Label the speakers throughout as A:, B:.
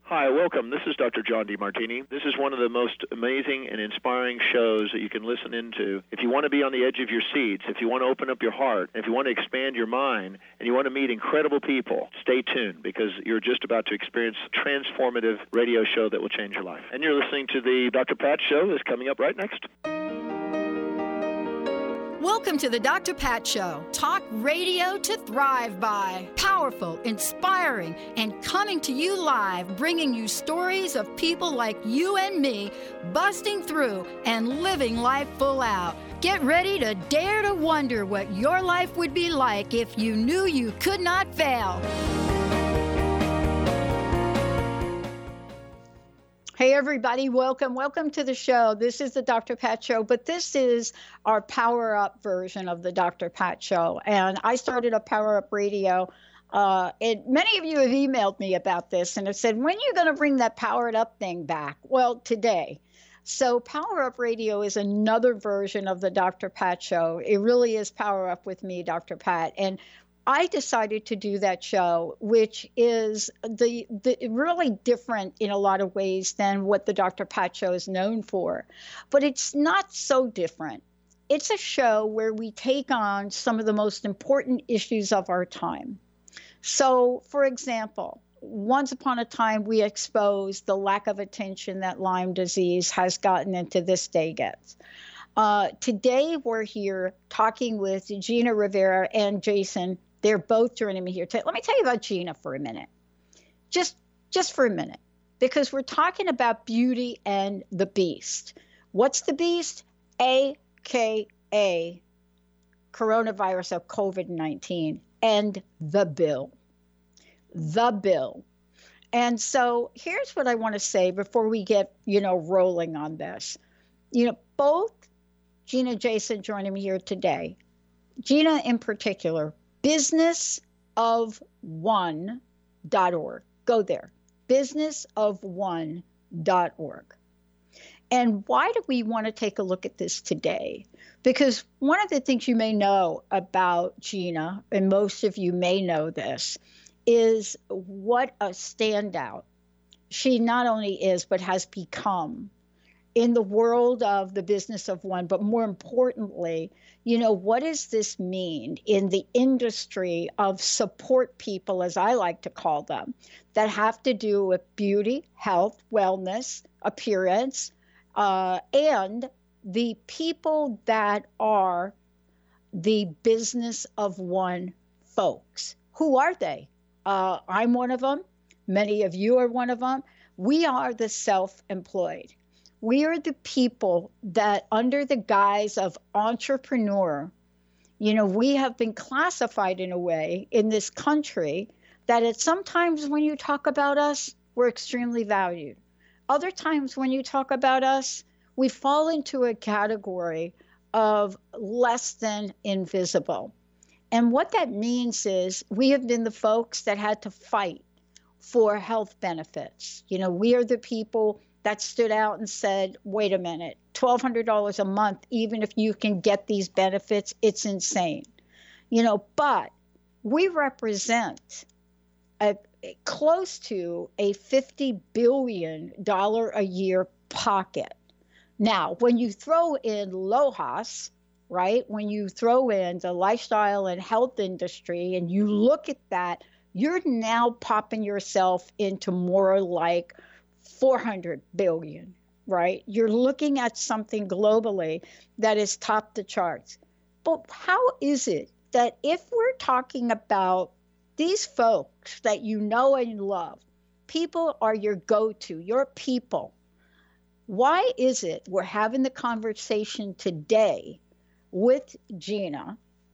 A: Hi, welcome. This is Dr. John DeMartini. This is one of the most amazing and inspiring shows that you can listen into. If you want to be on the edge of your seats, if you want to open up your heart, if you want to expand your mind, and you want to meet incredible people, stay tuned because you're just about to experience a transformative radio show that will change your life. And you're listening to the Dr. Pat Show that's coming up right next.
B: Welcome to the Dr. Pat Show. Talk radio to thrive by. Powerful, inspiring, and coming to you live, bringing you stories of people like you and me busting through and living life full out. Get ready to dare to wonder what your life would be like if you knew you could not fail. Hey, everybody. Welcome to the show. This is the Dr. Pat Show, but this is our Power Up version of the Dr. Pat Show. And I started a Power Up Radio. And many of you have emailed me about this and have said, when are you going to bring that Powered Up thing back? Well, today. So Power Up Radio is another version of the Dr. Pat Show. It really is Power Up with me, Dr. Pat. And I decided to do that show, which is the really different in a lot of ways than what the Dr. Pat Show is known for. But it's not so different. It's a show where we take on some of the most important issues of our time. So, for example, once upon a time, we exposed the lack of attention that Lyme disease has gotten and to this day gets. Today, we're here talking with Gina Rivera and Jason. They're both joining me here. Let me tell you about Gina for a minute. Just for a minute, because we're talking about Beauty and the Beast. What's the Beast? AKA coronavirus of COVID-19 and the bill. The bill. And so here's what I want to say before we get, rolling on this. Both Gina and Jason joining me here today. Gina in particular, businessofone.org. Go there, businessofone.org. And why do we want to take a look at this today? Because one of the things you may know about Gina, and most of you may know this, is what a standout she not only is, but has become in the world of the business of one, but more importantly, what does this mean in the industry of support people, as I like to call them, that have to do with beauty, health, wellness, appearance, and the people that are the business of one folks. Who are they? I'm one of them. Many of you are one of them. We are the self-employed. We are the people that under the guise of entrepreneur, we have been classified in a way in this country that at sometimes when you talk about us, we're extremely valued. Other times when you talk about us, we fall into a category of less than invisible. And what that means is we have been the folks that had to fight for health benefits. We are the people that stood out and said, wait a minute, $1,200 a month, even if you can get these benefits, it's insane. But we represent close to a $50 billion a year pocket. Now, when you throw in LOHAS, right, when you throw in the lifestyle and health industry and you look at that, you're now popping yourself into more like 400 billion, right? You're looking at something globally that is top the charts. But how is it that if we're talking about these folks that you know and love, people are your go-to, your people, why is it we're having the conversation today with Gina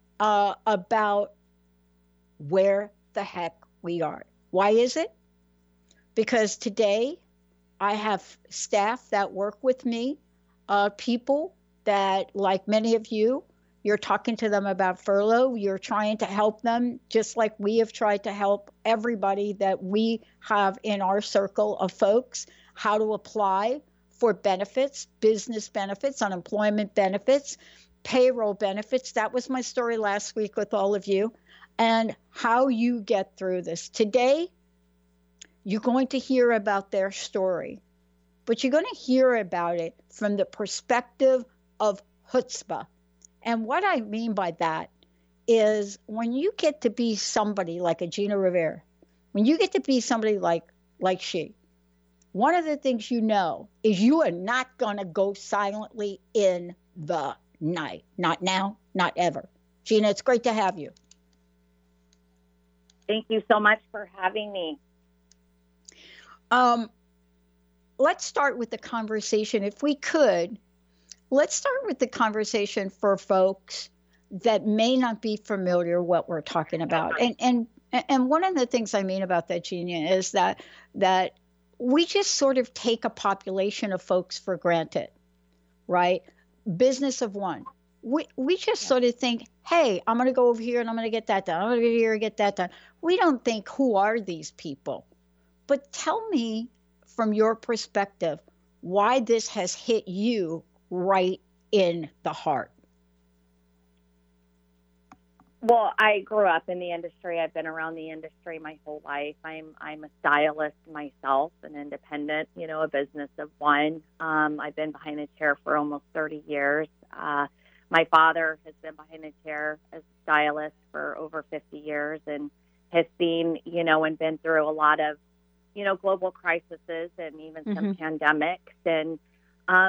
B: about where the heck we are? Why is it? Because today, I have staff that work with me, people that, like many of you, you're talking to them about furlough. You're trying to help them, just like we have tried to help everybody that we have in our circle of folks, how to apply for benefits, business benefits, unemployment benefits, payroll benefits. That was my story last week with all of you, and how you get through this. Today, You're going to hear about their story, but you're going to hear about it from the perspective of chutzpah. And what I mean by that is when you get to be somebody like a Gina Rivera, when you get to be somebody like she, one of the things you know is you are not going to go silently in the night. Not now, not ever. Gina, it's great to have you.
C: Thank you so much for having me.
B: Let's start with the conversation. If we could, let's start with the conversation for folks that may not be familiar what we're talking about. And one of the things I mean about that, Gina, is that we just sort of take a population of folks for granted, right? Business of one. We just sort of think, hey, I'm going to go over here and I'm going to get that done. I'm going to go here and get that done. We don't think, who are these people? But tell me from your perspective why this has hit you right in the heart.
C: Well, I grew up in the industry. I've been around the industry my whole life. I'm a stylist myself, an independent, a business of one. I've been behind a chair for almost 30 years. My father has been behind a chair as a stylist for over 50 years and has seen, and been through a lot of, global crises and even some pandemics. And, I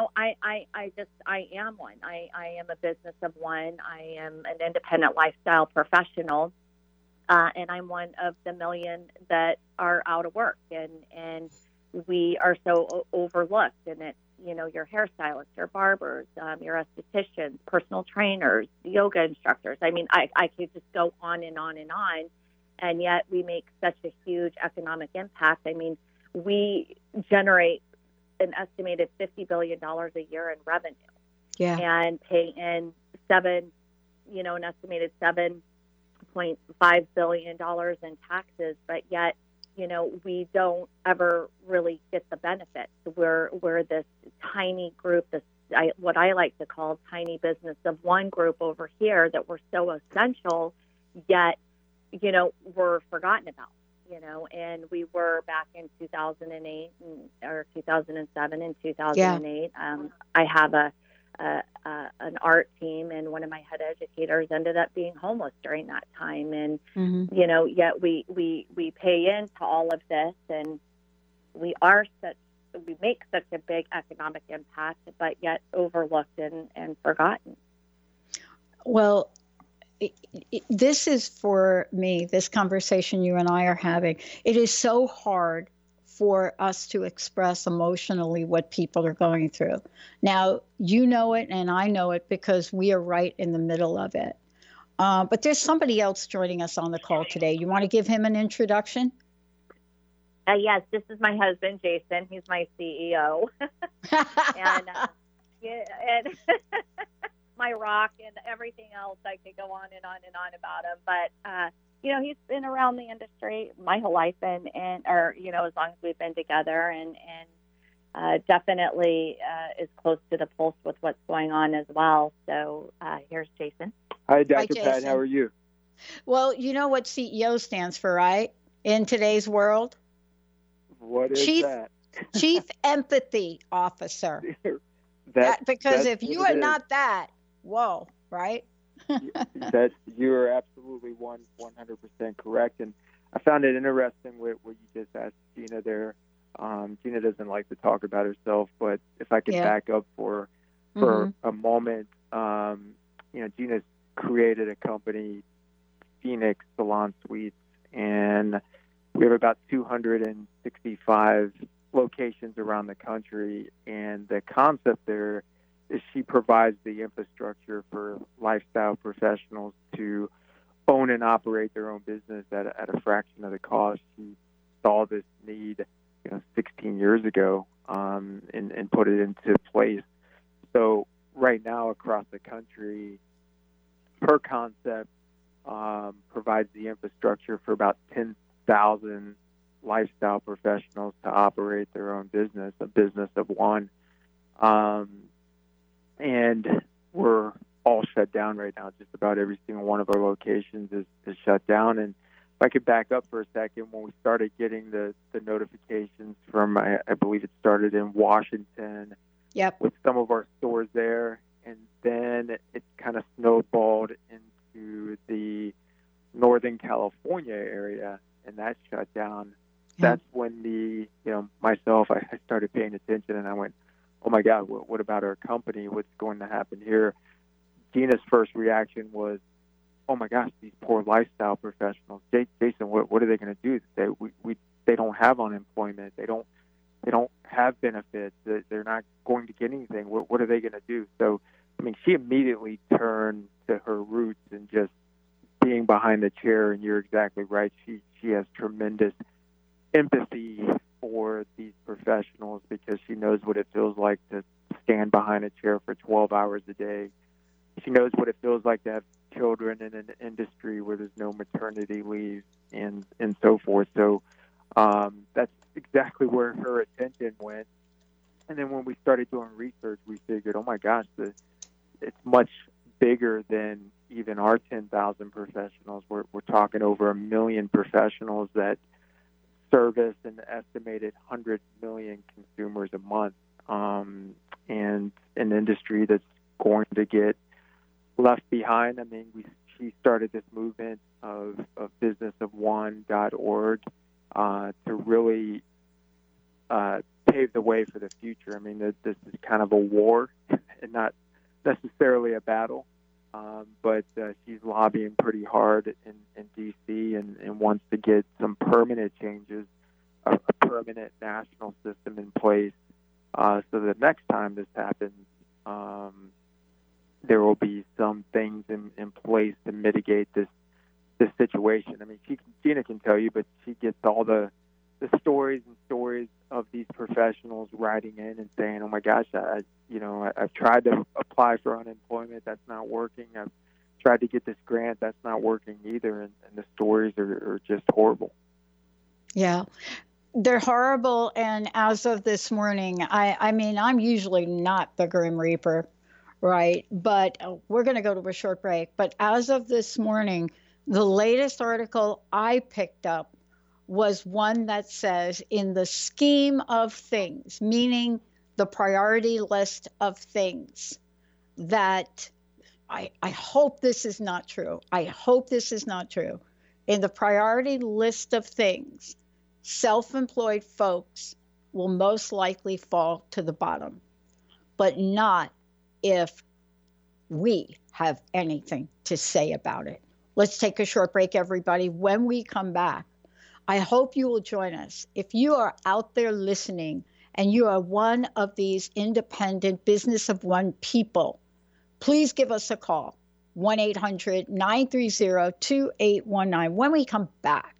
C: am one. I am a business of one. I am an independent lifestyle professional. And I'm one of the million that are out of work. And we are so overlooked. And it's, your hairstylists, your barbers, your estheticians, personal trainers, yoga instructors. I mean, I could just go on and on and on. And yet we make such a huge economic impact. I mean, we generate an estimated $50 billion a year in revenue.
B: Yeah.
C: And pay in an estimated $7.5 billion in taxes, but yet, we don't ever really get the benefits. We're this tiny group, what I like to call tiny business of one group over here that we're so essential, yet, we're forgotten about. And we were back in 2008 or 2007 and 2008. Yeah. I have an art team, and one of my head educators ended up being homeless during that time. And, yet we pay into all of this, and we make such a big economic impact, but yet overlooked and forgotten.
B: Well, this is for me, this conversation you and I are having. It is so hard for us to express emotionally what people are going through. Now, you know it and I know it because we are right in the middle of it. But there's somebody else joining us on the call today. You want to give him an introduction?
C: Yes, this is my husband, Jason. He's my CEO. and my rock and everything else. I could go on and on and on about him. But, he's been around the industry my whole life as long as we've been together and definitely is close to the pulse with what's going on as well. So here's Jason.
D: Hi, Dr. Pat. How are you?
B: Well, you know what CEO stands for, right? In today's world?
D: What is that?
B: Chief Empathy Officer. Because if you are not that, whoa, right?
D: That you are absolutely 100% correct. And I found it interesting with what you just asked Gina there. Gina doesn't like to talk about herself, but if I could back up for a moment, Gina's created a company, Phoenix Salon Suites, and we have about 265 locations around the country. And the concept there is she provides the infrastructure for lifestyle professionals to own and operate their own business at a fraction of the cost. She saw this need 16 years ago and put it into place. So right now across the country, her concept provides the infrastructure for about 10,000 lifestyle professionals to operate their own business, a business of one. And we're all shut down right now. Just about every single one of our locations is shut down. And if I could back up for a second, when we started getting the notifications from, I believe it started in Washington, with some of our stores there, and then it kind of snowballed into the Northern California area, and that shut down. That's when myself, I started paying attention, and I went, oh my God, what about our company? What's going to happen here? Gina's first reaction was, oh my gosh, these poor lifestyle professionals. Jason, what are they going to do? They don't have unemployment. They don't have benefits. They're not going to get anything. What are they going to do? So, I mean, she immediately turned to her roots and just being behind the chair. And you're exactly right. She has tremendous empathy for these professionals because she knows what it feels like to stand behind a chair for 12 hours a day. She knows what it feels like to have children in an industry where there's no maternity leave and so forth. So that's exactly where her attention went. And then when we started doing research, we figured, oh my gosh, it's much bigger than even our 10,000 professionals. We're talking over 1 million professionals that service an estimated 100 million consumers a month, and an industry that's going to get left behind. I mean, she started this movement of businessofone.org to really pave the way for the future. I mean, this is kind of a war and not necessarily a battle, but she's lobbying pretty hard in D.C. and wants to get some permanent changes, a permanent national system in place, so the next time this happens, there will be some things in place to mitigate this situation. I mean, Gina can tell you, but she gets all the stories of these professionals writing in and saying, "Oh my gosh, I've tried to apply for unemployment, that's not working. I've tried to get this grant, that's not working either," and the stories are just horrible.
B: Yeah. They're horrible, and as of this morning, I mean, I'm usually not the Grim Reaper, right? But we're going to go to a short break. But as of this morning, the latest article I picked up was one that says, in the scheme of things, meaning the priority list of things, that I hope this is not true. I hope this is not true. In the priority list of things, self-employed folks will most likely fall to the bottom, but not if we have anything to say about it. Let's take a short break, everybody. When we come back, I hope you will join us. If you are out there listening and you are one of these independent business of one people, please give us a call, 1-800-930-2819. When we come back,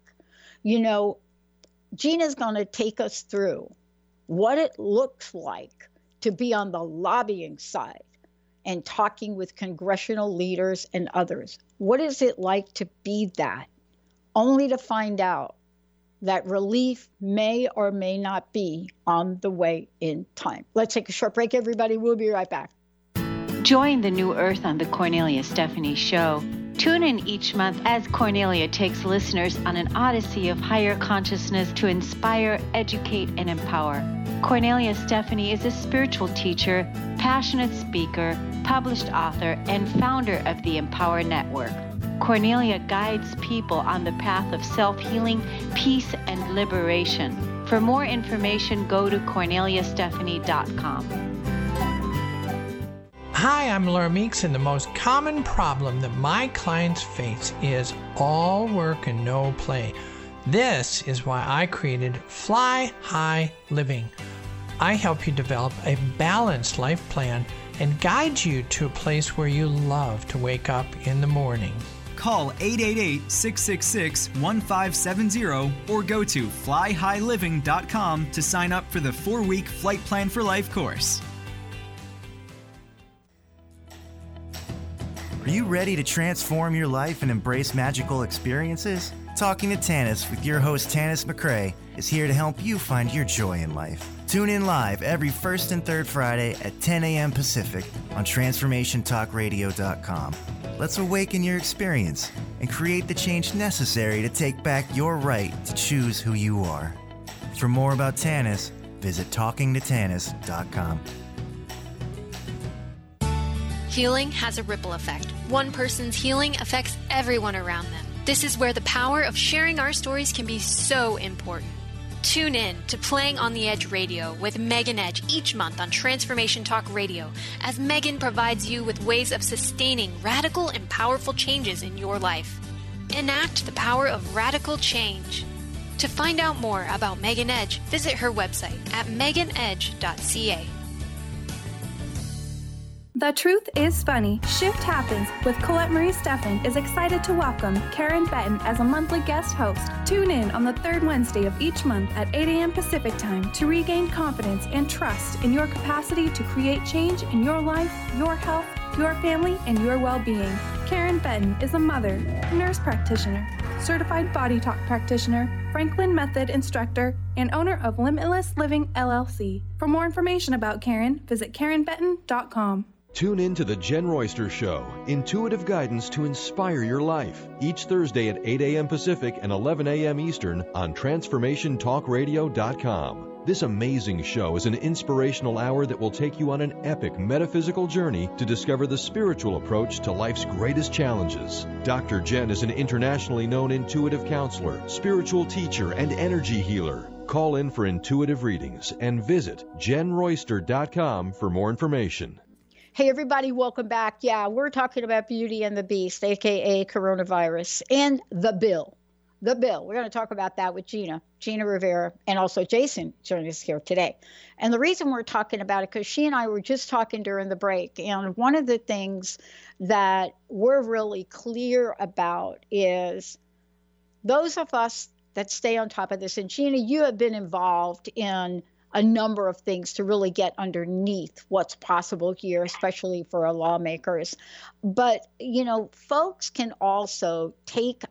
B: Gina's going to take us through what it looks like to be on the lobbying side and talking with congressional leaders and others. What is it like to be that? Only to find out that relief may or may not be on the way in time. Let's take a short break, everybody. We'll be right back.
E: Join the New Earth on the Cornelia Stephanie Show. Tune in each month as Cornelia takes listeners on an odyssey of higher consciousness to inspire, educate, and empower. Cornelia Stephanie is a spiritual teacher, passionate speaker, published author, and founder of the Empower Network. Cornelia guides people on the path of self-healing, peace, and liberation. For more information, go to corneliastephanie.com.
F: Hi, I'm Laura Meeks, and the most common problem that my clients face is all work and no play. This is why I created Fly High Living. I help you develop a balanced life plan and guide you to a place where you love to wake up in the morning.
G: Call 888-666-1570 or go to flyhighliving.com to sign up for the 4-week Flight Plan for Life course.
H: Are you ready to transform your life and embrace magical experiences? Talking to Tanis with your host Tanis McRae is here to help you find your joy in life. Tune in live every first and third Friday at 10 a.m. Pacific on TransformationTalkRadio.com. Let's awaken your experience and create the change necessary to take back your right to choose who you are. For more about Tanis, visit talkingtotanis.com.
I: Healing has a ripple effect. One person's healing affects everyone around them. This is where the power of sharing our stories can be so important. Tune in to Playing on the Edge Radio with Megan Edge each month on Transformation Talk Radio, as Megan provides you with ways of sustaining radical and powerful changes in your life. Enact the power of radical change. To find out more about Megan Edge, visit her website at meganedge.ca.
J: The Truth is Funny. Shift Happens with Colette Marie Steffen is excited to welcome Karen Benton as a monthly guest host. Tune in on the third Wednesday of each month at 8 a.m. Pacific Time to regain confidence and trust in your capacity to create change in your life, your health, your family, and your well-being. Karen Benton is a mother, nurse practitioner, certified body talk practitioner, Franklin Method instructor, and owner of Limitless Living LLC. For more information about Karen, visit KarenBenton.com.
K: Tune in to The Jen Royster Show, intuitive guidance to inspire your life, each Thursday at 8 a.m. Pacific and 11 a.m. Eastern on TransformationTalkRadio.com. This amazing show is an inspirational hour that will take you on an epic metaphysical journey to discover the spiritual approach to life's greatest challenges. Dr. Jen is an internationally known intuitive counselor, spiritual teacher, and energy healer. Call in for intuitive readings and visit JenRoyster.com for more information.
B: Hey, everybody, welcome back. Yeah, we're talking about Beauty and the Beast, a.k.a. coronavirus, and the bill. The bill. We're going to talk about that with Gina Rivera, and also Jason joining us here today. And the reason we're talking about it, because she and I were just talking during the break, and one of the things that we're really clear about is those of us that stay on top of this, and Gina, you have been involved in a number of things to really get underneath what's possible here, especially for our lawmakers. But, you know, folks can also take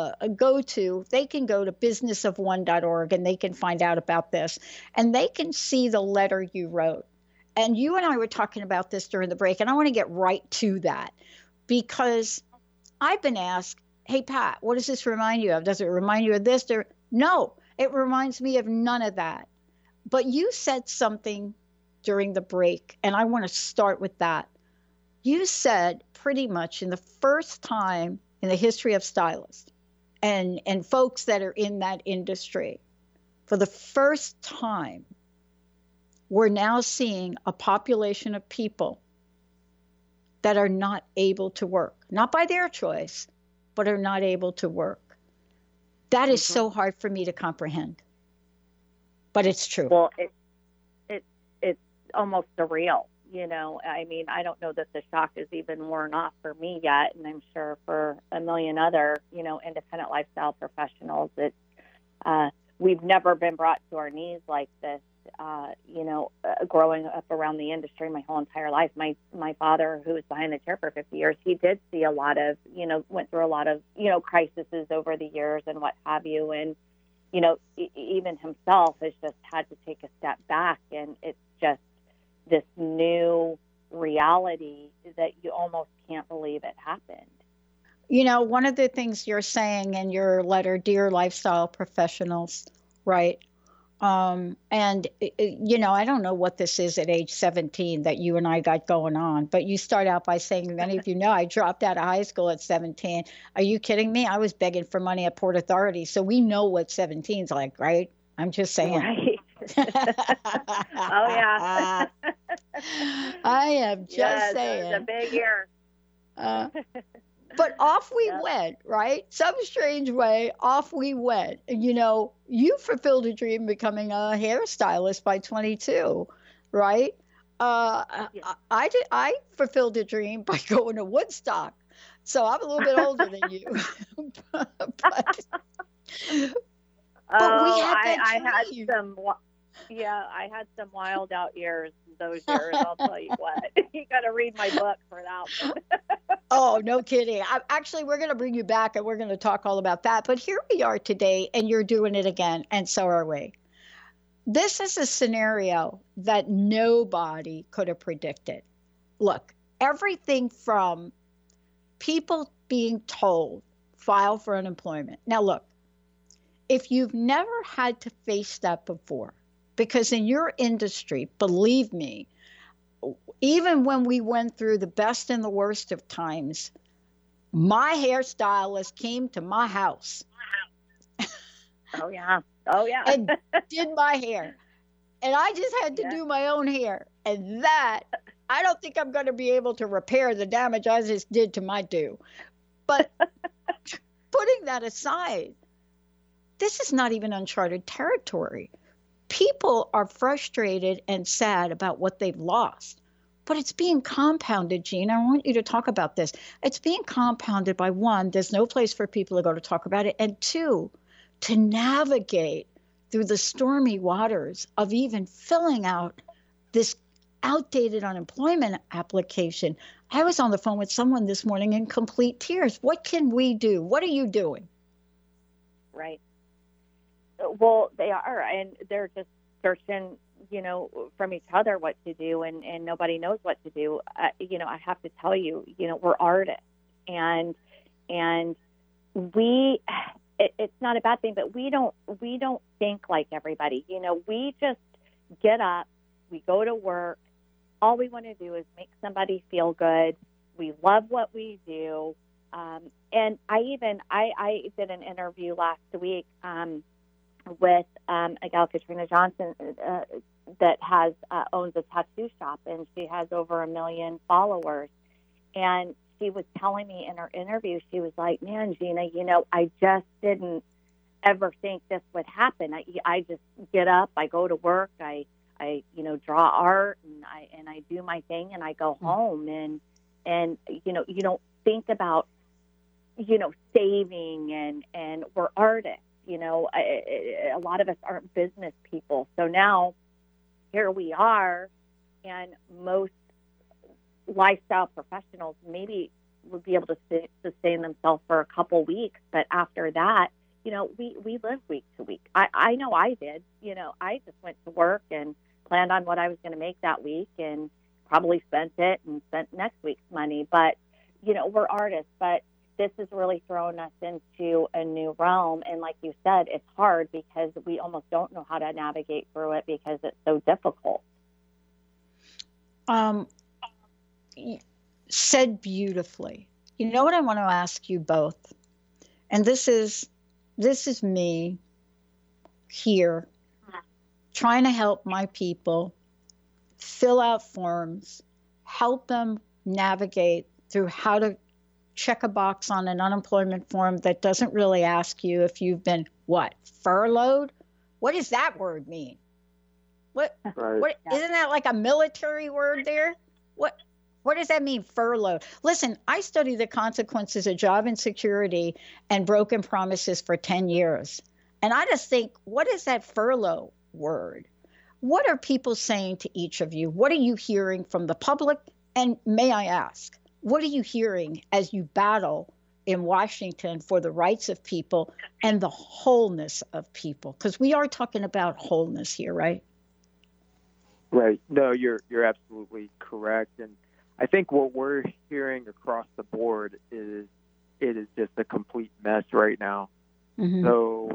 B: they can go to businessofone.org and they can find out about this, and they can see the letter you wrote. And you and I were talking about this during the break, and I want to get right to that, because I've been asked, hey, Pat, what does this remind you of? Does it remind you of this? No, it reminds me of none of that. But you said something during the break, and I want to start with that. You said pretty much in the first time in the history of stylists and folks that are in that industry, for the first time, we're now seeing a population of people that are not able to work, not by their choice, but are not able to work. That is so hard for me to comprehend. But it's true.
C: Well, it's almost surreal, you know. I mean, I don't know that the shock is even worn off for me yet, and I'm sure for a million other, you know, independent lifestyle professionals. We've never been brought to our knees like this. Growing up around the industry my whole entire life, my father, who was behind the chair for 50 years, he did see a lot of, went through a lot of, crises over the years and what have you, and even himself has just had to take a step back, and it's just this new reality that you almost can't believe it happened.
B: One of the things you're saying in your letter, Dear Lifestyle Professionals, right? I don't know what this is at age 17 that you and I got going on, but you start out by saying, many of you know, I dropped out of high school at 17. Are you kidding me? I was begging for money at Port Authority. So we know what 17's like, right? I'm just saying.
C: Right. Oh, yeah.
B: I am just saying.
C: It's a big year.
B: But off we went, right? Some strange way, off we went. You fulfilled a dream becoming a hairstylist by 22, right? I fulfilled a dream by going to Woodstock. So I'm a little bit older than you.
C: I had some wild out years those years. I'll tell you what. You got to read my book for that one.
B: Oh, no kidding. We're going to bring you back and we're going to talk all about that. But here we are today, and you're doing it again, and so are we. This is a scenario that nobody could have predicted. Look, everything from people being told, file for unemployment. Now, look, if you've never had to face that before, because in your industry, believe me, even when we went through the best and the worst of times, my hairstylist came to my house.
C: Oh, yeah.
B: And did my hair. And I just had to do my own hair. And that, I don't think I'm going to be able to repair the damage I just did to my do. But putting that aside, this is not even uncharted territory. People are frustrated and sad about what they've lost. But it's being compounded, Gina. I want you to talk about this. It's being compounded by, one, there's no place for people to go to talk about it. And two, to navigate through the stormy waters of even filling out this outdated unemployment application. I was on the phone with someone this morning in complete tears. What can we do? What are you doing?
C: Right. Well, they are, and they're just searching, from each other what to do, and nobody knows what to do. I have to tell you, we're artists, and it's not a bad thing, but we don't think like everybody. We just get up, we go to work. All we want to do is make somebody feel good. We love what we do. And I did an interview last week with a gal, Katrina Johnson, that owns a tattoo shop, and she has over 1 million followers. And she was telling me in her interview, she was like, man, Gina, I just didn't ever think this would happen. I just get up, I go to work, I draw art, and I do my thing, and I go home, and you don't think about, saving, and we're artists. A lot of us aren't business people. So now here we are, and most lifestyle professionals maybe would be able to sustain themselves for a couple weeks. But after that, we live week to week. I know I did. I just went to work and planned on what I was going to make that week and probably spent it and spent next week's money. But, we're artists. But this has really thrown us into a new realm. And like you said, it's hard because we almost don't know how to navigate through it because it's so difficult.
B: Said beautifully. You know what I want to ask you both? And this is me here trying to help my people fill out forms, help them navigate through how to check a box on an unemployment form that doesn't really ask you if you've been, furloughed? What does that word mean? What isn't that like a military word there? What does that mean, furloughed? Listen, I studied the consequences of job insecurity and broken promises for 10 years. And I just think, what is that furlough word? What are people saying to each of you? What are you hearing from the public? And may I ask, what are you hearing as you battle in Washington for the rights of people and the wholeness of people? Because we are talking about wholeness here, right?
D: Right. No, you're absolutely correct. And I think what we're hearing across the board is it is just a complete mess right now. Mm-hmm. So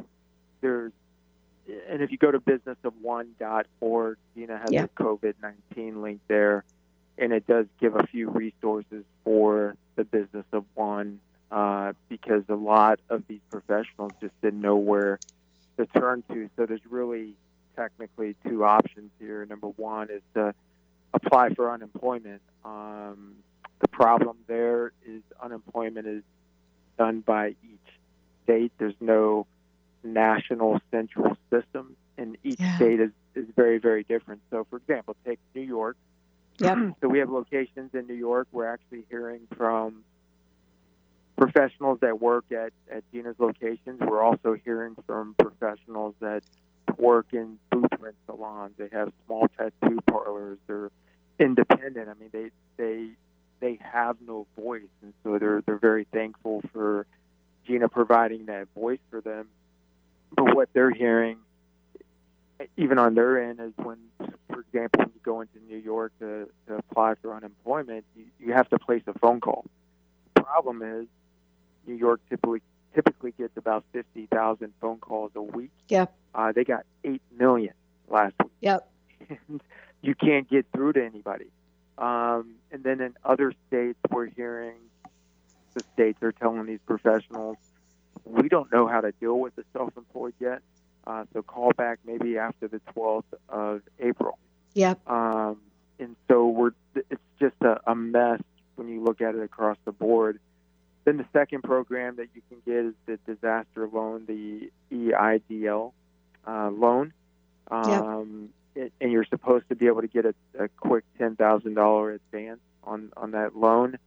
D: and if you go to businessofone.org, Gina has a COVID-19 link there, and it does give a few resources for the business of one because a lot of these professionals just didn't know where to turn to. So there's really technically two options here. Number one is to apply for unemployment. The problem there is unemployment is done by each state. There's no national central system, and each state is very, very different. So, for example, take New York. Yep. So we have locations in New York. We're actually hearing from professionals that work at Gina's locations. We're also hearing from professionals that work in booth rent salons. They have small tattoo parlors. They're independent. I mean, they have no voice, and so they're very thankful for Gina providing that voice for them. But what they're hearing, even on their end, is when, for example, when you go into New York to apply for unemployment, you have to place a phone call. The problem is New York typically gets about 50,000 phone calls a week.
B: Yep.
D: They got 8 million last week.
B: Yep.
D: And you can't get through to anybody. And then in other states, we're hearing the states are telling these professionals, we don't know how to deal with the self-employed yet, so call back maybe after the 12th of April.
B: Yep.
D: And so it's just a mess when you look at it across the board. Then the second program that you can get is the disaster loan, the EIDL loan. And you're supposed to be able to get a quick $10,000 advance on that loan.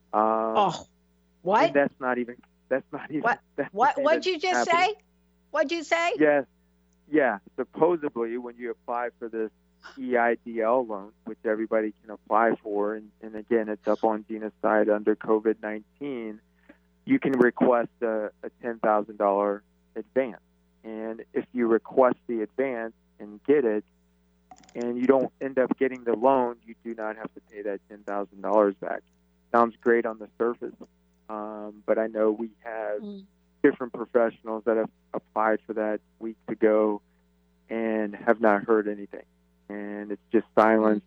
B: What?
D: That's not even.
B: What'd you just say? What'd you say?
D: Yes. Yeah. Supposedly, when you apply for this EIDL loan, which everybody can apply for, and again, it's up on Gina's site under COVID-19, you can request a $10,000 advance. And if you request the advance and get it, and you don't end up getting the loan, you do not have to pay that $10,000 back. Sounds great on the surface, but I know we have different professionals that have applied for that weeks ago and have not heard anything. And it's just silence.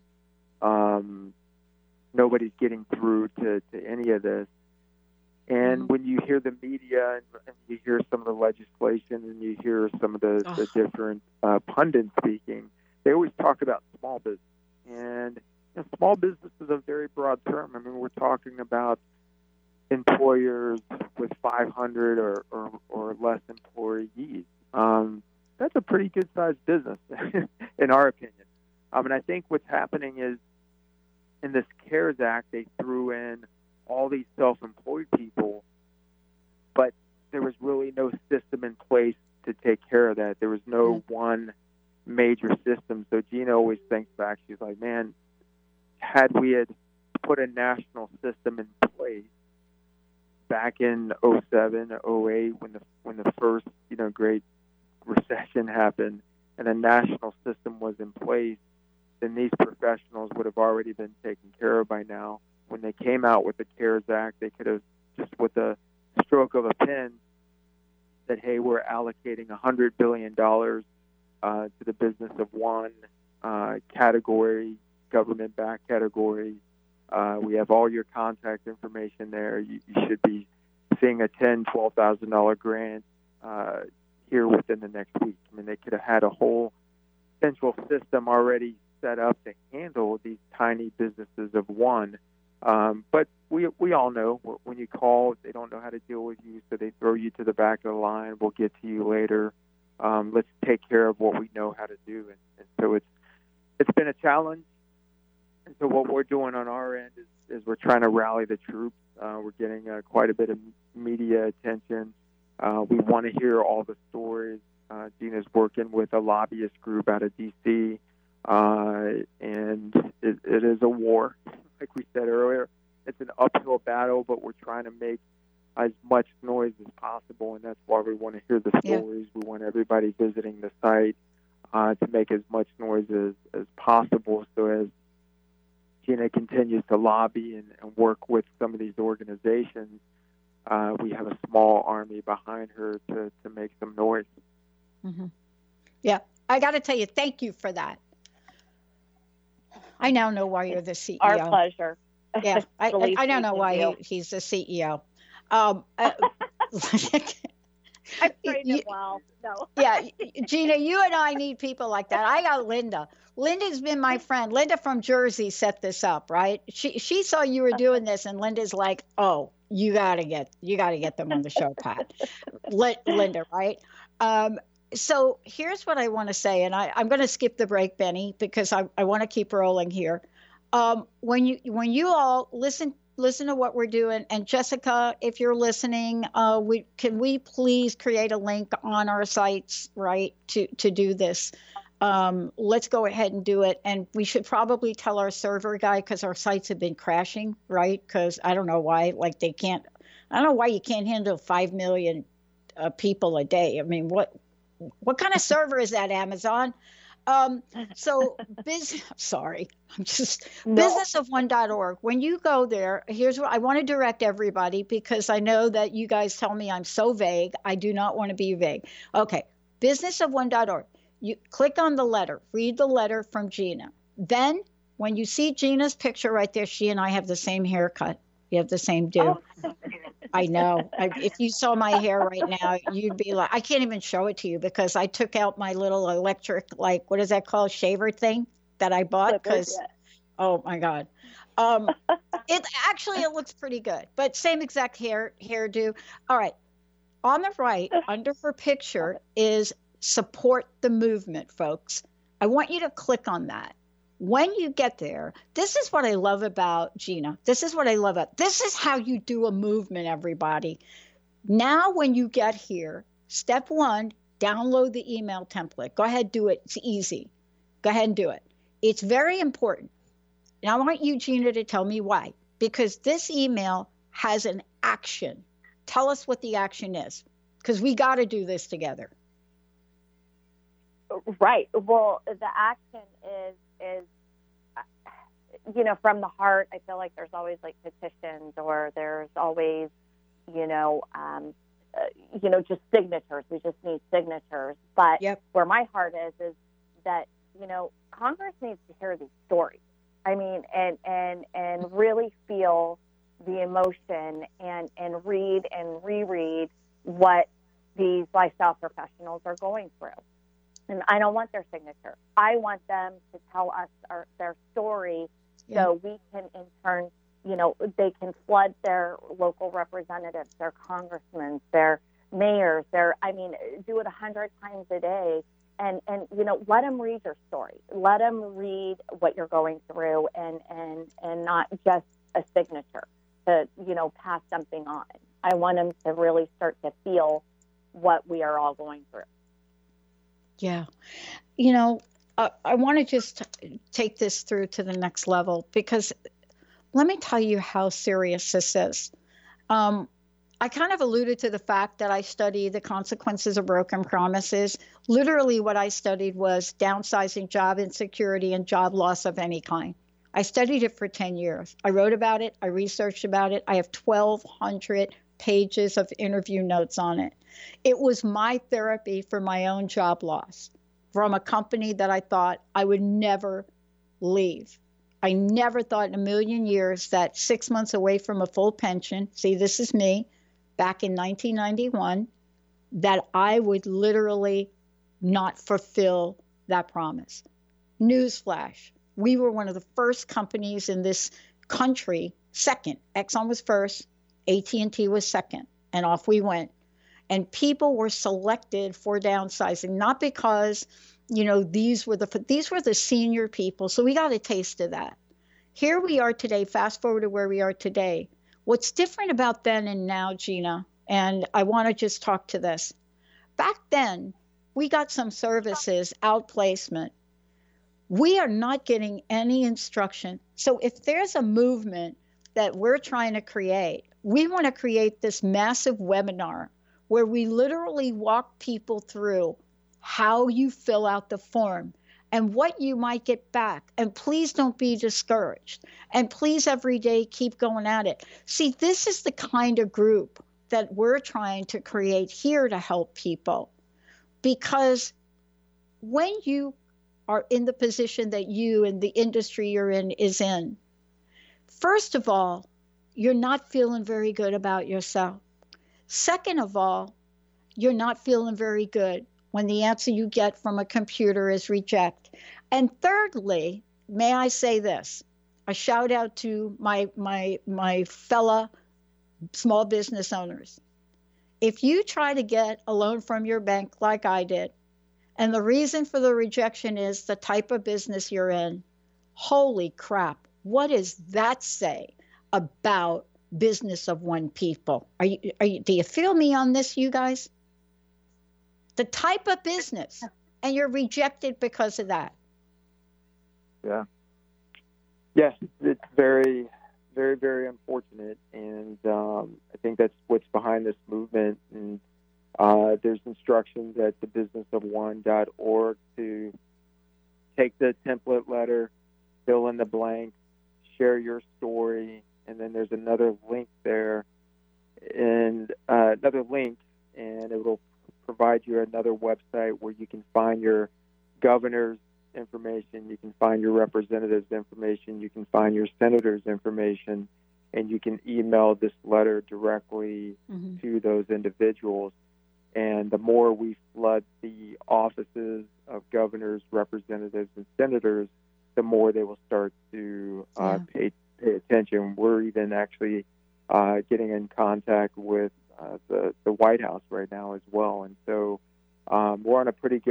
D: Nobody's getting through to any of this. And when you hear the media and you hear some of the legislation and you hear some of the different pundits speaking, they always talk about small business. And small business is a very broad term. I mean, we're talking about employers with 500 or less employees. That's a pretty good-sized business, in our opinion. And I think what's happening is in this CARES Act, they threw in all these self-employed people, but there was really no system in place to take care of that. There was no one major system. So Gina always thinks back. She's like, man, had we had put a national system in place back in 07, 08, when the first great recession happened, and a national system was in place, then these professionals would have already been taken care of by now. When they came out with the CARES Act, they could have just with a stroke of a pen said, hey, we're allocating $100 billion to the business of one category, government-backed category. We have all your contact information there. You should be seeing a $10,000, $12,000 grant here within the next week. I mean, they could have had a whole central system already set up to handle these tiny businesses of one. But we all know when you call, they don't know how to deal with you, so they throw you to the back of the line. We'll get to you later. Let's take care of what we know how to do. And so it's been a challenge. And so what we're doing on our end is we're trying to rally the troops. We're getting quite a bit of media attention. We want to hear all the stories. Gina's working with a lobbyist group out of D.C., and it is a war. Like we said earlier, it's an uphill battle, but we're trying to make as much noise as possible, and that's why we want to hear the stories. We want everybody visiting the site to make as much noise as possible, so as Gina continues to lobby and work with some of these organizations, we have a small army behind her to make some noise.
B: Mm-hmm. Yeah, I got to tell you, thank you for that. I now know why you're the CEO.
C: Our pleasure.
B: Yeah, I don't know why he's the CEO.
C: I've trained him well. No.
B: Yeah, Gina, you and I need people like that. I got Linda. Linda's been my friend. Linda from Jersey set this up, right? She saw you were doing this, and Linda's like, "Oh, you gotta get them on the show, Pat." Linda, right? So here's what I want to say, and I'm going to skip the break, Benny, because I want to keep rolling here. When you all listen to what we're doing, and Jessica, if you're listening, can we please create a link on our sites, right, to do this? Let's go ahead and do it, and we should probably tell our server guy, because our sites have been crashing, right? Because I don't know why, I don't know why you can't handle 5 million people a day. I mean, what kind of server is that, Amazon? So sorry, businessofone.org. When you go there, here's what I want to direct everybody, because I know that you guys tell me I'm so vague. I do not want to be vague. Okay, businessofone.org. You click on the letter, read the letter from Gina. Then when you see Gina's picture right there, she and I have the same haircut. You have the same do. Oh. I know. If you saw my hair right now, you'd be like, I can't even show it to you because I took out my little electric, like, what is that called? Shaver thing that I bought. Because, oh my God. It looks pretty good, but same exact hairdo. All right. On the right, under her picture is support the movement, folks. I want you to click on that. When you get there, this is what I love about Gina. This is how you do a movement, everybody. Now, when you get here, step one, download the email template. Go ahead, do it. It's easy. Go ahead and do it. It's very important. And I want you, Gina, to tell me why. Because this email has an action. Tell us what the action is, because we got to do this together.
C: Right. Well, the action is, from the heart. I feel like there's always like petitions, or there's always, just signatures. We just need signatures. But where my heart is that, Congress needs to hear these stories. I mean, and really feel the emotion and read and reread what these lifestyle professionals are going through. And I don't want their signature. I want them to tell us their story, so we can, in turn, they can flood their local representatives, their congressmen, their mayors, do it 100 times a day. And let them read your story. Let them read what you're going through, and not just a signature to, pass something on. I want them to really start to feel what we are all going through.
B: Yeah. I want to just take this through to the next level, because let me tell you how serious this is. I kind of alluded to the fact that I study the consequences of broken promises. Literally what I studied was downsizing, job insecurity, and job loss of any kind. I studied it for 10 years. I wrote about it. I researched about it. I have 1,200 pages of interview notes on it. It was my therapy for my own job loss from a company that I thought I would never leave. I never thought in a million years that 6 months away from a full pension, see, this is me, back in 1991, that I would literally not fulfill that promise. Newsflash, we were one of the first companies in this country, second. Exxon was first, AT&T was second, and off we went. And people were selected for downsizing, not because, these were the senior people. So we got a taste of that. Here we are today, fast forward to where we are today. What's different about then and now, Gina, and I want to just talk to this. Back then, we got some services, outplacement. We are not getting any instruction. So if there's a movement that we're trying to create, we want to create this massive webinar where we literally walk people through how you fill out the form and what you might get back. And please don't be discouraged. And please, every day, keep going at it. See, this is the kind of group that we're trying to create here to help people. Because when you are in the position that you and the industry you're in is in, first of all, you're not feeling very good about yourself. Second of all, you're not feeling very good when the answer you get from a computer is reject. And thirdly, may I say this, a shout out to my fellow small business owners. If you try to get a loan from your bank like I did, and the reason for the rejection is the type of business you're in, holy crap, what does that say about business of one people? Do you feel me on this, you guys? The type of business, and you're rejected because of that.
D: Yeah. Yes, it's very, very, very unfortunate, and I think that's what's behind this movement. And there's instructions at the businessofone.org to take the template letter, fill in the blanks, share your story, and then there's another link there, and it will provide you another website where you can find your governor's information, you can find your representative's information, you can find your senator's information, and you can email this letter directly to those individuals. And the more we flood the offices of governors, representatives, and senators, the more they will start to pay attention. We're even actually getting in contact with the White House right now as well. And so we're on a pretty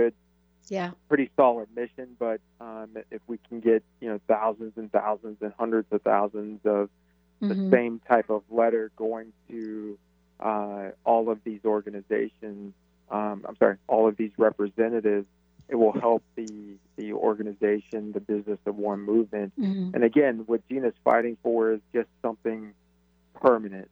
D: solid mission. But if we can get thousands and thousands and hundreds of thousands of the same type of letter going to all of these organizations, all of these representatives, it will help the organization, the Business of One movement. And again, what Gina's fighting for is just something permanent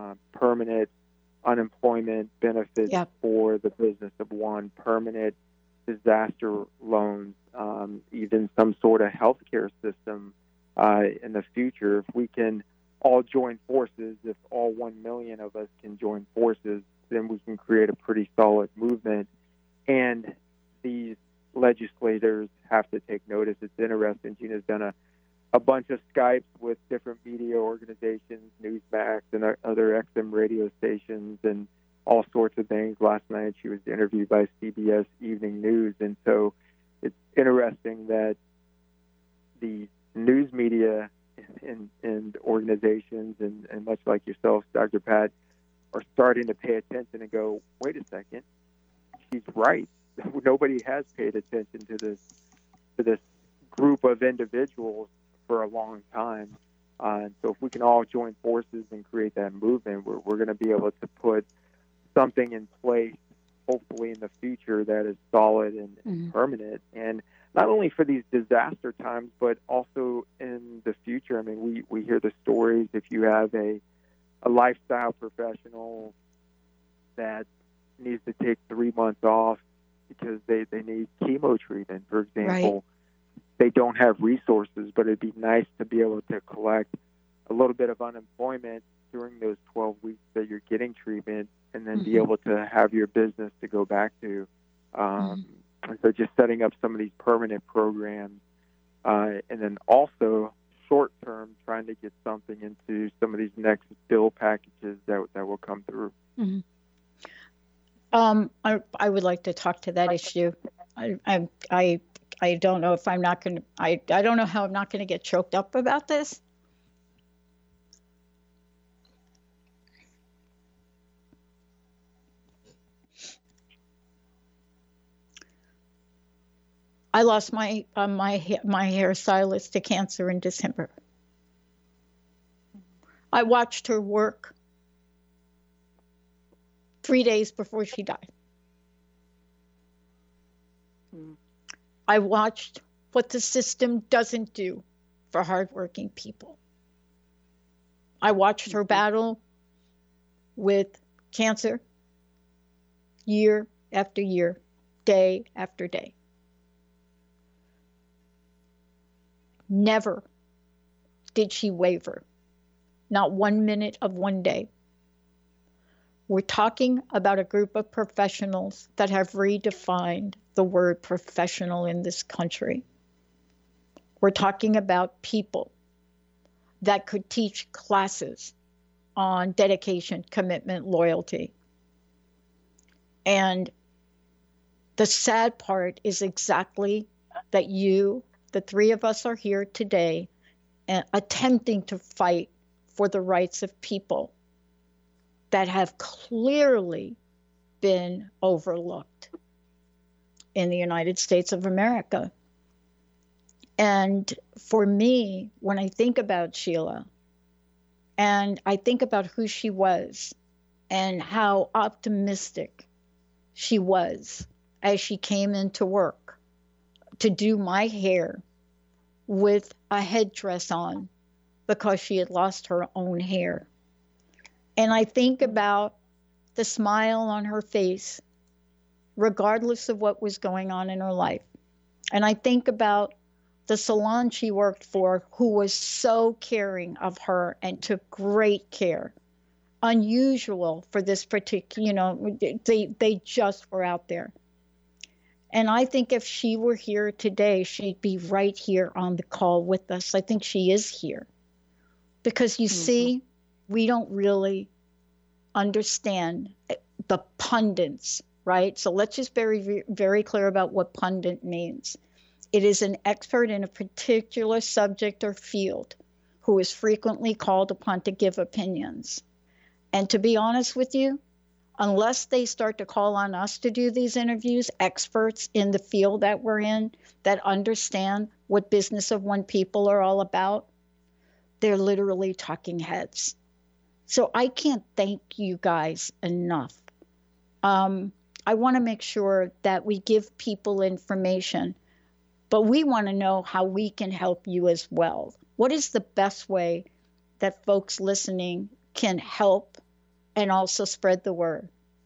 D: unemployment benefits for the Business of One, permanent disaster loans, even some sort of healthcare system in the future. If we can all join forces, if all 1 million of us can join forces, then we can create a pretty solid movement. And these legislators have to take notice. It's interesting. Gina's done a bunch of Skypes with different media organizations, Newsmax and other XM radio stations and all sorts of things. Last night she was interviewed by CBS Evening News. And so it's interesting that the news media and organizations and much like yourself, Dr. Pat, are starting to pay attention and go, wait a second, she's right. Nobody has paid attention to this group of individuals for a long time. And so if we can all join forces and create that movement, we're going to be able to put something in place, hopefully in the future, that is solid and permanent. And not only for these disaster times, but also in the future. I mean, we hear the stories. If you have a lifestyle professional that needs to take 3 months off because they need chemo treatment, for example, they don't have resources, but it'd be nice to be able to collect a little bit of unemployment during those 12 weeks that you're getting treatment, and then be able to have your business to go back to. And so just setting up some of these permanent programs, and then also short-term trying to get something into some of these next bill packages that will come through.
B: I would like to talk to that issue. I don't know if I'm not going to, I don't know how I'm not going to get choked up about this. I lost my hairstylist to cancer in December. I watched her work 3 days before she died. I watched what the system doesn't do for hardworking people. I watched her battle with cancer year after year, day after day. Never did she waver, not 1 minute of one day. We're talking about a group of professionals that have redefined the word professional in this country. We're talking about people that could teach classes on dedication, commitment, loyalty. And the sad part is exactly that the three of us are here today attempting to fight for the rights of people that have clearly been overlooked in the United States of America. And for me, when I think about Sheila, and I think about who she was and how optimistic she was as she came into work to do my hair with a headdress on because she had lost her own hair. And I think about the smile on her face, regardless of what was going on in her life. And I think about the salon she worked for, who was so caring of her and took great care. Unusual for this particular, they just were out there. And I think if she were here today, she'd be right here on the call with us. I think she is here. Because you see, we don't really understand the pundits, right? So let's just be very clear about what pundit means. It is an expert in a particular subject or field who is frequently called upon to give opinions. And to be honest with you, unless they start to call on us to do these interviews, experts in the field that we're in, that understand what business of one people are all about, they're literally talking heads. So I can't thank you guys enough. I want to make sure that we give people information, but we want to know how we can help you as well. What is the best way that folks listening can help and also spread the word?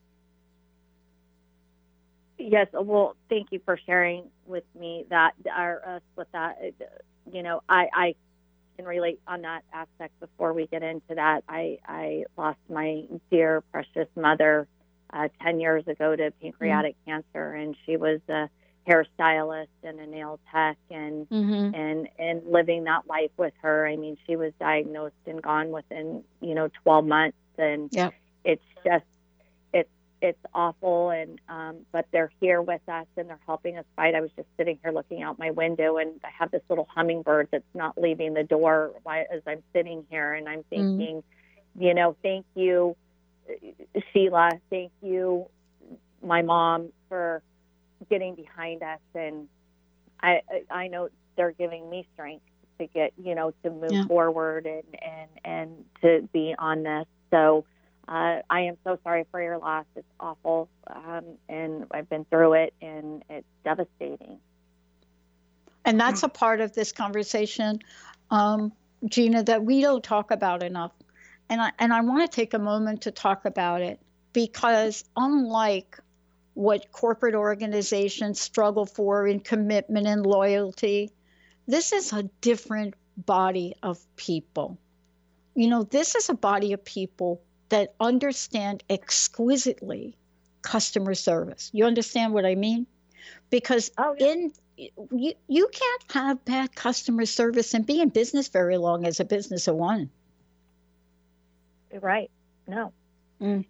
C: Yes, well, thank you for sharing with me that, with that. I can relate on that aspect. Before we get into that, I lost my dear, precious mother 10 years ago to pancreatic cancer, and she was a hairstylist and a nail tech, and living that life with her. I mean, she was diagnosed and gone within 12 months, and it's just it's awful. And but they're here with us and they're helping us fight. I was just sitting here looking out my window, and I have this little hummingbird that's not leaving the door as I'm sitting here, and I'm thinking, thank you, Sheila, thank you, my mom, for getting behind us. And I know they're giving me strength to get, to move forward and to be on this. So I am so sorry for your loss. It's awful. And I've been through it, and it's devastating.
B: And that's a part of this conversation, Gina, that we don't talk about enough. And I want to take a moment to talk about it, because unlike what corporate organizations struggle for in commitment and loyalty, this is a different body of people. This is a body of people that understand exquisitely customer service. You understand what I mean? Because you can't have bad customer service and be in business very long as a business of one.
C: Right. No. And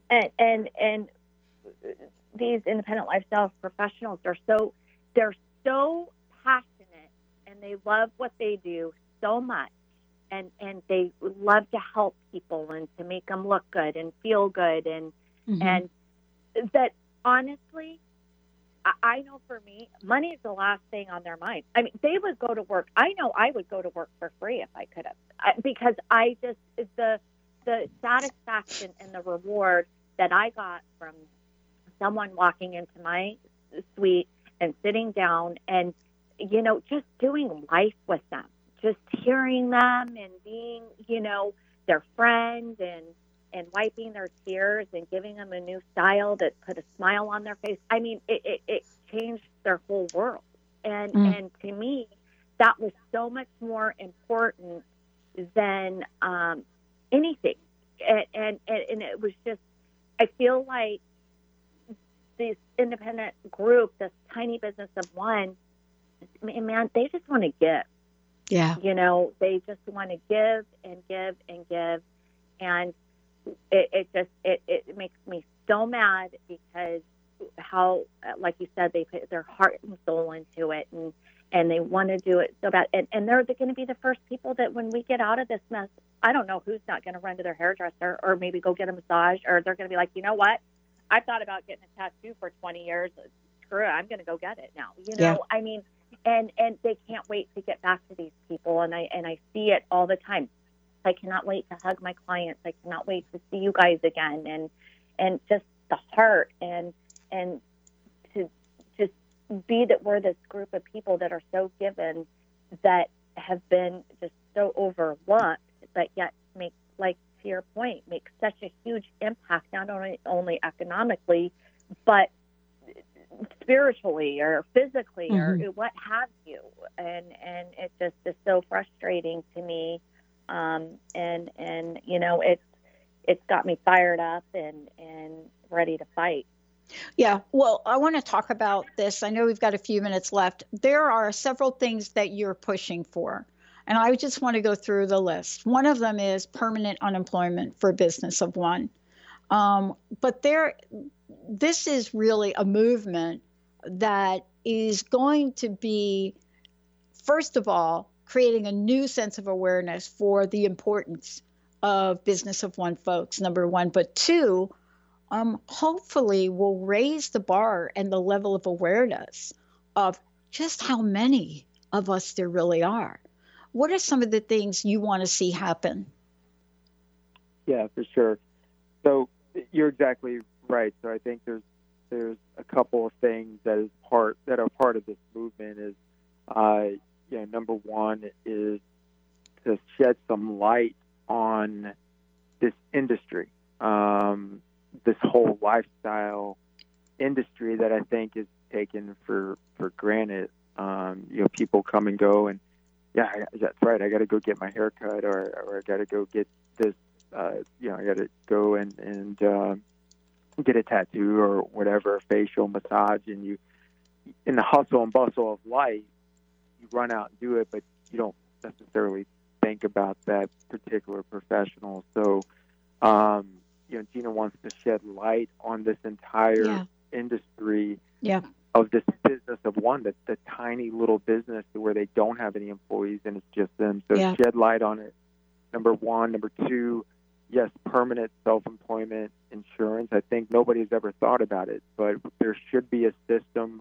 C: these independent lifestyle professionals are they're so passionate, and they love what they do so much, and they love to help people and to make them look good and feel good, and that honestly, I know for me, money is the last thing on their mind. I mean, they would go to work. I know I would go to work for free if I could have, because I just the satisfaction and the reward that I got from someone walking into my suite and sitting down and, just doing life with them, just hearing them and being, their friend, and wiping their tears and giving them a new style that put a smile on their face. I mean, it changed their whole world. And to me, that was so much more important than anything. And it was just, I feel like this independent group, this tiny business of one, man, they just want to give.
B: Yeah.
C: They just want to give and give and give. And it makes me so mad, because how, like you said, they put their heart and soul into it, and they want to do it so bad. And they're going to be the first people that, when we get out of this mess, I don't know who's not going to run to their hairdresser or maybe go get a massage, or they're going to be like, you know what? I thought about getting a tattoo for 20 years. Screw it. I'm going to go get it now. I mean, and they can't wait to get back to these people. And I see it all the time. I cannot wait to hug my clients. I cannot wait to see you guys again. And just the heart, and to just be that we're this group of people that are so given, that have been just so overlooked, but yet make, like to your point, make such a huge impact, not only economically, but spiritually or physically or
B: Mm-hmm.
C: what have you. And it just is so frustrating to me. And you know, it's got me fired up and ready to fight.
B: Yeah, well, I want to talk about this. I know we've got a few minutes left. There are several things that you're pushing for, and I just want to go through the list. One of them is permanent unemployment for a business of one. But this is really a movement that is going to be, first of all, creating a new sense of awareness for the importance of business of one folks, number one. But two, hopefully will raise the bar and the level of awareness of just how many of us there really are. What are some of the things you want to see happen?
D: Yeah, for sure. So you're exactly right. So I think there's a couple of things that are part of this movement. Is number one is to shed some light on this industry, this whole lifestyle industry that I think is taken for granted. People come and go, and yeah, that's right. I got to go get my hair cut, or I got to go get this. I got to go and get a tattoo or whatever, a facial massage, and you, in the hustle and bustle of life, you run out and do it, but you don't necessarily think about that particular professional. So, Gina wants to shed light on this entire industry of this business of one, the tiny little business where they don't have any employees and it's just them. So shed light on it, number one. Number two, yes, permanent self-employment insurance. I think nobody's ever thought about it, but there should be a system,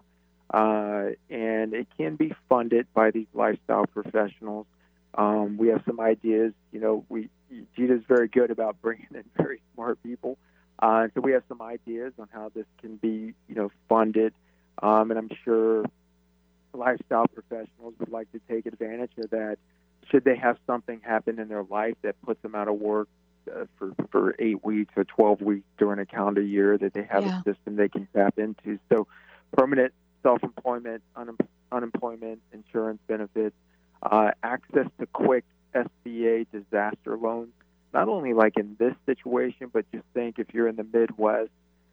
D: and it can be funded by these lifestyle professionals. We have some ideas. Gina's very good about bringing in very smart people. So we have some ideas on how this can be, funded. And I'm sure lifestyle professionals would like to take advantage of that. Should they have something happen in their life that puts them out of work for 8 weeks or 12 weeks during a calendar year, that they have a system they can tap into. So permanent self-employment, unemployment insurance benefits, access to quick SBA disaster loans, not only like in this situation, but just think if you're in the Midwest,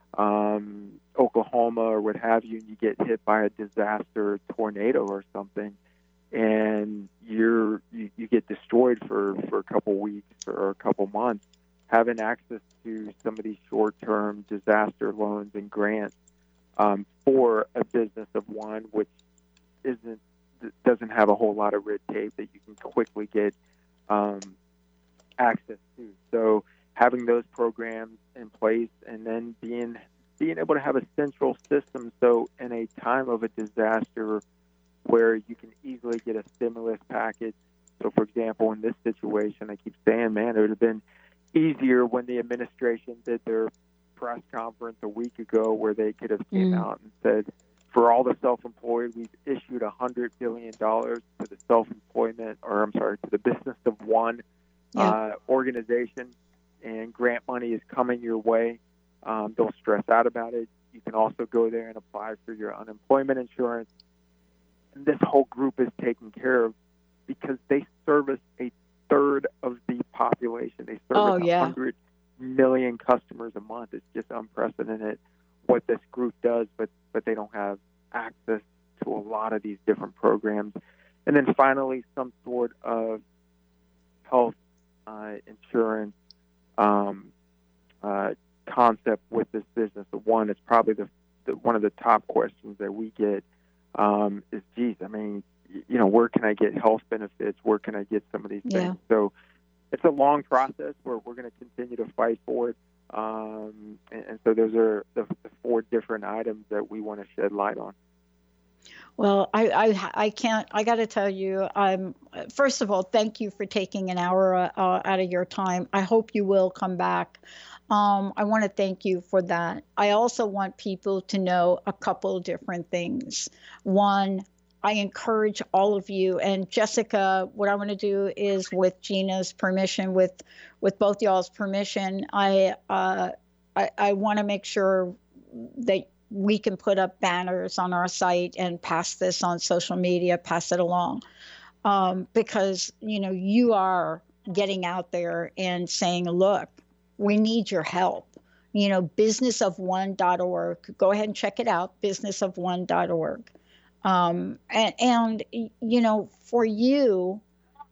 D: Oklahoma or what have you, and you get hit by a disaster, tornado or something, and you get destroyed for a couple weeks or a couple months, having access to some of these short-term disaster loans and grants for a business of one, which doesn't have a whole lot of red tape that you can quickly get access to. So having those programs in place, and then being able to have a central system. So in a time of a disaster where you can easily get a stimulus package. So for example, in this situation, I keep saying, man, it would have been easier when the administration did their press conference a week ago where they could have came out and said, for all the self-employed, we've issued $100 billion to the to the business of one organization, and grant money is coming your way. Don't stress out about it. You can also go there and apply for your unemployment insurance. And this whole group is taken care of because they service a third of the population. They service 100 million customers a month. It's just unprecedented what this group does, but they don't have access to a lot of these different programs. And then finally, some sort of health insurance concept with this business of one. It's probably one of the top questions that we get is, geez, I mean, where can I get health benefits? Where can I get some of these things? So it's a long process where we're going to continue to fight for it. And so those are the 4 different items that we want to shed light on.
B: Well, I got to tell you, first of all, thank you for taking an hour out of your time. I hope you will come back. I want to thank you for that. I also want people to know a couple different things. One, I encourage all of you, and Jessica, what I want to do is, with Gina's permission, with both y'all's permission, I want to make sure that we can put up banners on our site and pass this on social media, pass it along. Because, you are getting out there and saying, look, we need your help. Businessofone.org. Go ahead and check it out, businessofone.org. And for you,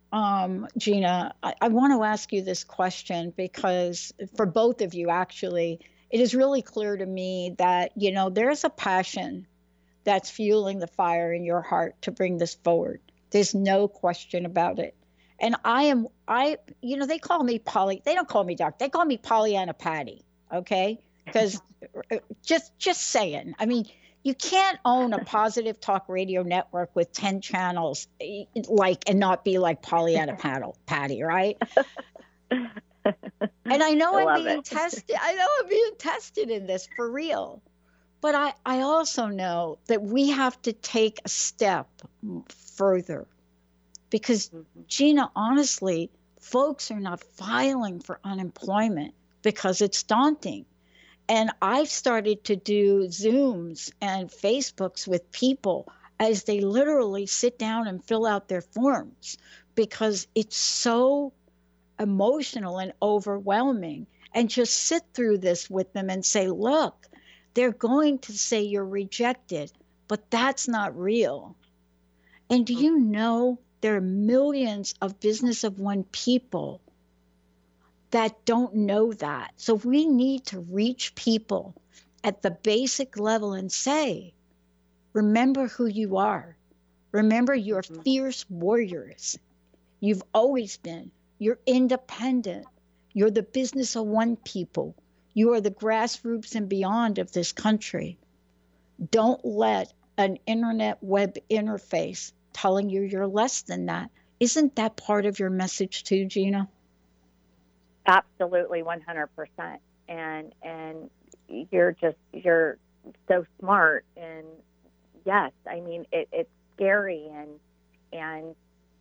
B: Gina, I want to ask you this question because for both of you, actually, it is really clear to me that, there's a passion that's fueling the fire in your heart to bring this forward. There's no question about it. And they call me they don't call me Doc, they call me Pollyanna Patty. Okay. Because just saying, I mean, you can't own a positive talk radio network with 10 channels, and not be like Pollyanna Patty, right? And I know I'm being tested. I know I'm being tested in this for real. But I also know that we have to take a step further because, Gina, honestly, folks are not filing for unemployment because it's daunting. And I've started to do Zooms and Facebooks with people as they literally sit down and fill out their forms because it's so emotional and overwhelming. And just sit through this with them and say, look, they're going to say you're rejected, but that's not real. And do you know there are millions of Business of One people that don't know that? So we need to reach people at the basic level and say, remember who you are. Remember you're fierce warriors. You've always been. You're independent. You're the Business of One people. You are the grassroots and beyond of this country. Don't let an internet web interface telling you you're less than that. Isn't that part of your message too, Gina?
C: Absolutely, 100%. And you're so smart. And yes, I mean, it's scary and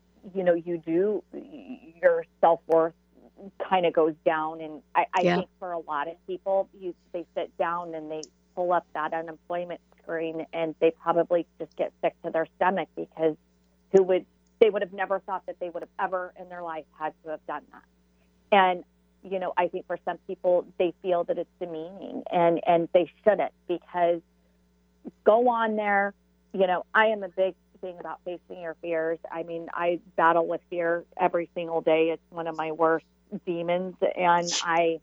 C: your self-worth kind of goes down. And I think for a lot of people, they sit down and they pull up that unemployment screen and they probably just get sick to their stomach because they would have never thought that they would have ever in their life had to have done that. And, I think for some people, they feel that it's demeaning and they shouldn't, because go on there. I am a big thing about facing your fears. I mean, I battle with fear every single day. It's one of my worst demons. And I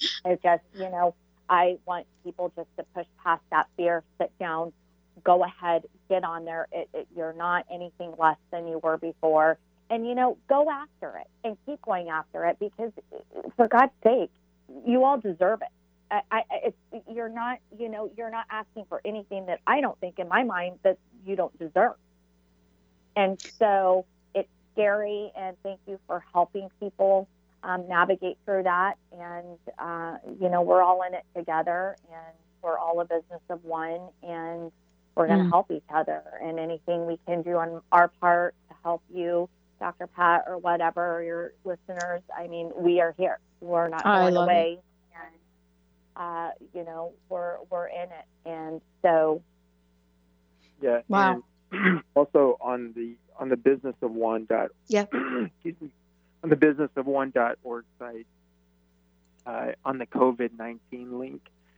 C: want people just to push past that fear, sit down, go ahead, get on there. You're not anything less than you were before. And, go after it and keep going after it because, for God's sake, you all deserve it. You're not asking for anything that I don't think in my mind that you don't deserve. And so it's scary, and thank you for helping people navigate through that. And, we're all in it together, and we're all a Business of One, and we're going to help each other. And anything we can do on our part to help you, Dr. Pat, or whatever, or your listeners, I mean, we are here. We're not going away. And, we're in it. And so.
D: Yeah.
B: Wow.
D: And also on the Business of One excuse me, on the businessofone.org site, on the COVID-19 link,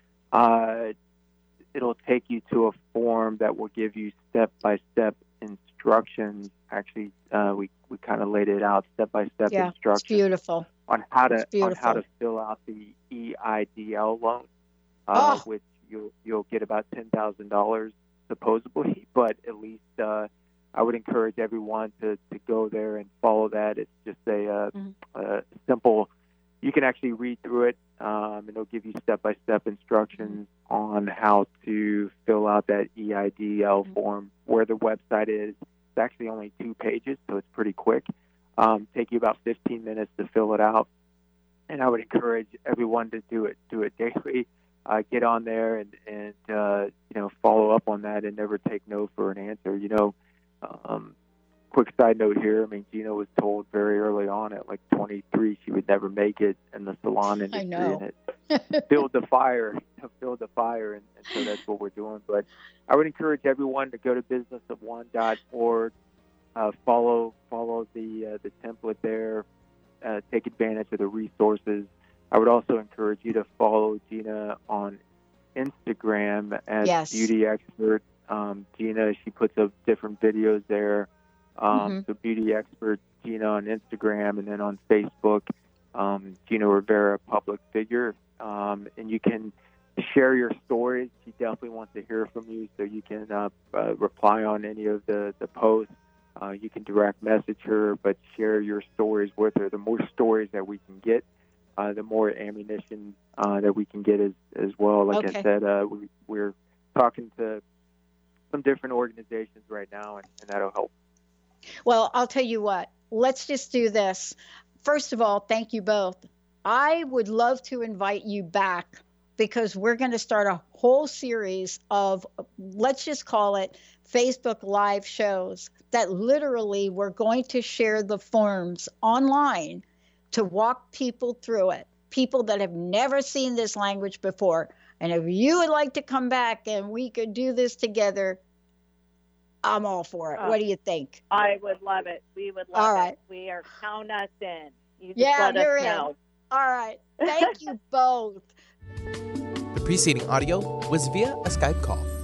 D: it'll take you to a form that will give you step-by-step instructions. Actually, we kind of laid it out, step-by-step instructions.
B: It's beautiful.
D: On how to fill out the EIDL loan, which you'll get about $10,000 supposedly, but at least I would encourage everyone to go there and follow that. It's just a simple. You can actually read through it, and it'll give you step-by-step instructions on how to fill out that EIDL form. Where the website is, it's actually only 2 pages, so it's pretty quick. Take you about 15 minutes to fill it out, and I would encourage everyone to do it daily. Get on there and follow up on that, and never take no for an answer. quick side note here. I mean, Gina was told very early on at like 23 she would never make it in the salon industry.
B: I know.
D: And it filled the fire. And so that's what we're doing. But I would encourage everyone to go to businessofone.org, follow the template there, take advantage of the resources. I would also encourage you to follow Gina on Instagram as Beauty Expert. Gina, she puts up different videos there. So Beauty Expert Gina on Instagram, and then on Facebook, Gina Rivera, public figure. And you can share your stories. She definitely wants to hear from you, so you can reply on any of the posts. You can direct message her, but share your stories with her. The more stories that we can get, the more ammunition that we can get as well. Like I said, we're talking to some different organizations right now, and that'll help.
B: Well, I'll tell you what, let's just do this. First of all, thank you both. I would love to invite you back, because we're going to start a whole series of, let's just call it Facebook Live shows, that literally we're going to share the forms online to walk people through it, people that have never seen this language before. And if you would like to come back and we could do this together, I'm all for it. What do you think?
C: I would love it. We would love
B: all right.
C: it. We are, count us in. You just let
B: you're
C: us know.
B: In. All right. Thank you both.
L: The preceding audio was via a Skype call.